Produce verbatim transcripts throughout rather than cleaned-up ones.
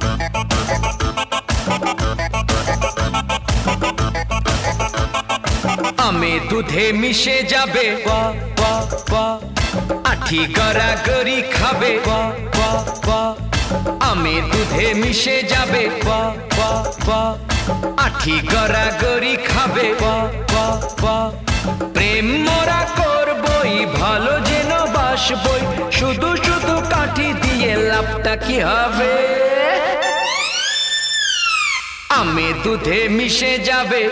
আমে দুধে মিশে যাবে আঠি গড়াগড়ি খাবে আমে দুধে মিশে যাবে আঠি গড়াগড়ি খাবে প্রেম মোরা করবই ভালো যেন বাসবই শুধু শুধু কাঠি দিয়ে লাভটা কি হবে আমে দুধে মিশে যাবে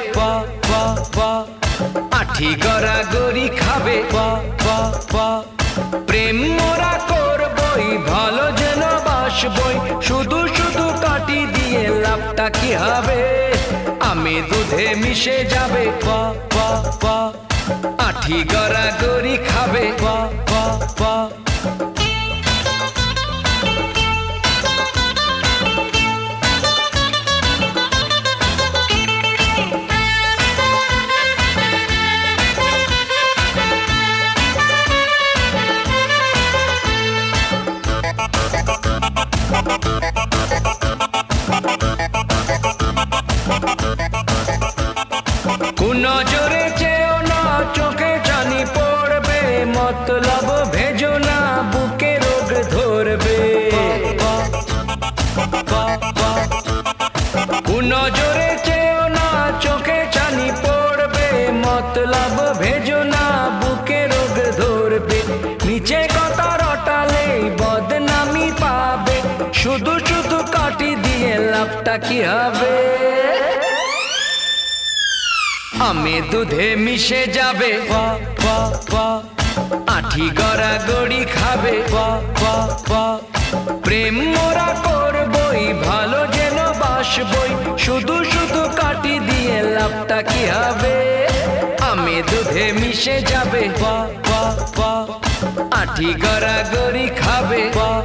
আঠি গড়াগড়ি খাবে প্রেম মোরা করবই ভালো যেন বাসবই শুধু শুধু কাঠি দিয়ে লাভটা কি হবে আমে দুধে মিশে যাবে আঠি গড়াগড়ি খাবে নজরে চেয়েও না চোখে জানি পড়বে মতলব ভেজো না বুকে রোগ ধরবে নজরে চেয়েও না চোখে জানি পড়বে মতলব ভেজো না বুকে রোগ ধরবে নিচে কথা রটালে বদনামি পাবে শুধু শুধু কাটি দিয়ে লাভটা কি হবে আমে দুধে মিশে যাবে আঠি গড়াগড়ি খাবে প্রেম মোরা করবই ভালো যেন বাসবই শুধু শুধু কাটি দিয়ে লাভটা কি হবে আমে দুধে মিশে যাবে আঠি গড়াগড়ি খাবে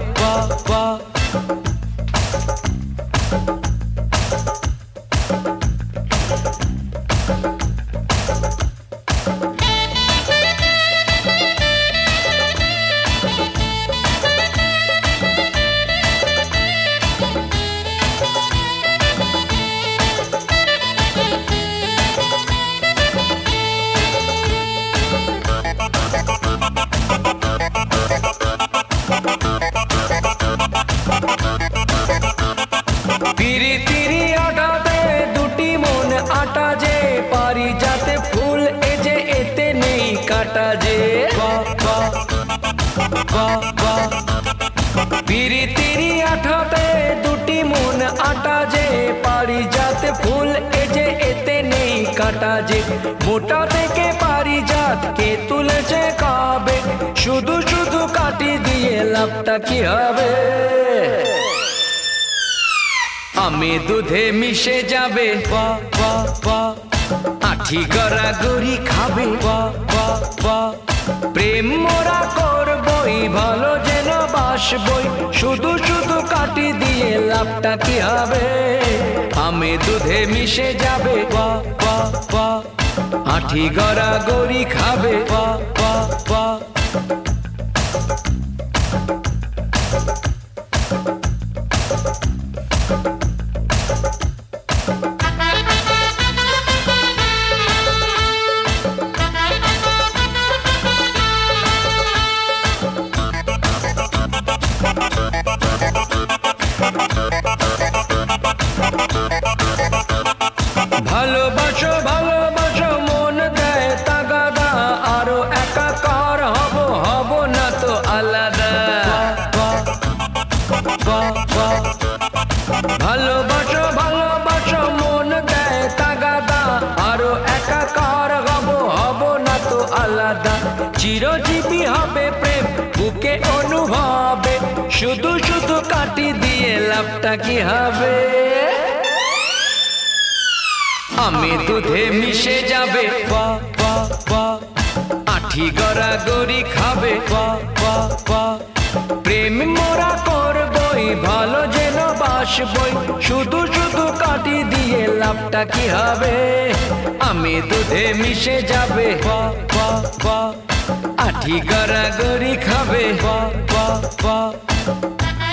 তিরি তিরি আটাতে দুটি মন আটা যে পারি যাতে ফুল এ যে এতে নেই কাটা যে তিরি তিরি আটাতে দুটি মন আটা যে পারি যাতে ফুল এ যে এতে নেই কাটা যে মোটা থেকে পারি জাত কে তুলেছে কাবে শুধু শুধু কাটি দিয়ে লাভটা কি হবে আমে দুধে মিশে যাবে আঠি গড়াগড়ি খাবে প্রেম মোরা করবই ভালো যেন বাসবই শুধু শুধু কাটি দিয়ে লাভটা কি হবে আমে দুধে মিশে যাবে আঠি গড়াগড়ি খাবে ভালোবাসো ভালোবাসো মন দেয় তাগাদা আরো একাকার হব হব না তো আলাদা ভালোবাসো ভালোবাসো মন দেয় তাগাদা আরো একাকার হব হব না তো আলাদা চিরজীবী হবে প্রেম বুকে অনুভবে শুধু শুধু কাটি দিয়ে লাভটা কি হবে আমে দুধে মিশে যাবে আঠি গড়াগড়ি খাবে প্রেম মোরা করবই ভালো যেন বাসবই শুধু শুধু কাটি দিয়ে লাভটা কি হবে আমে দুধে মিশে যাবে আঠি গড়াগড়ি খাবে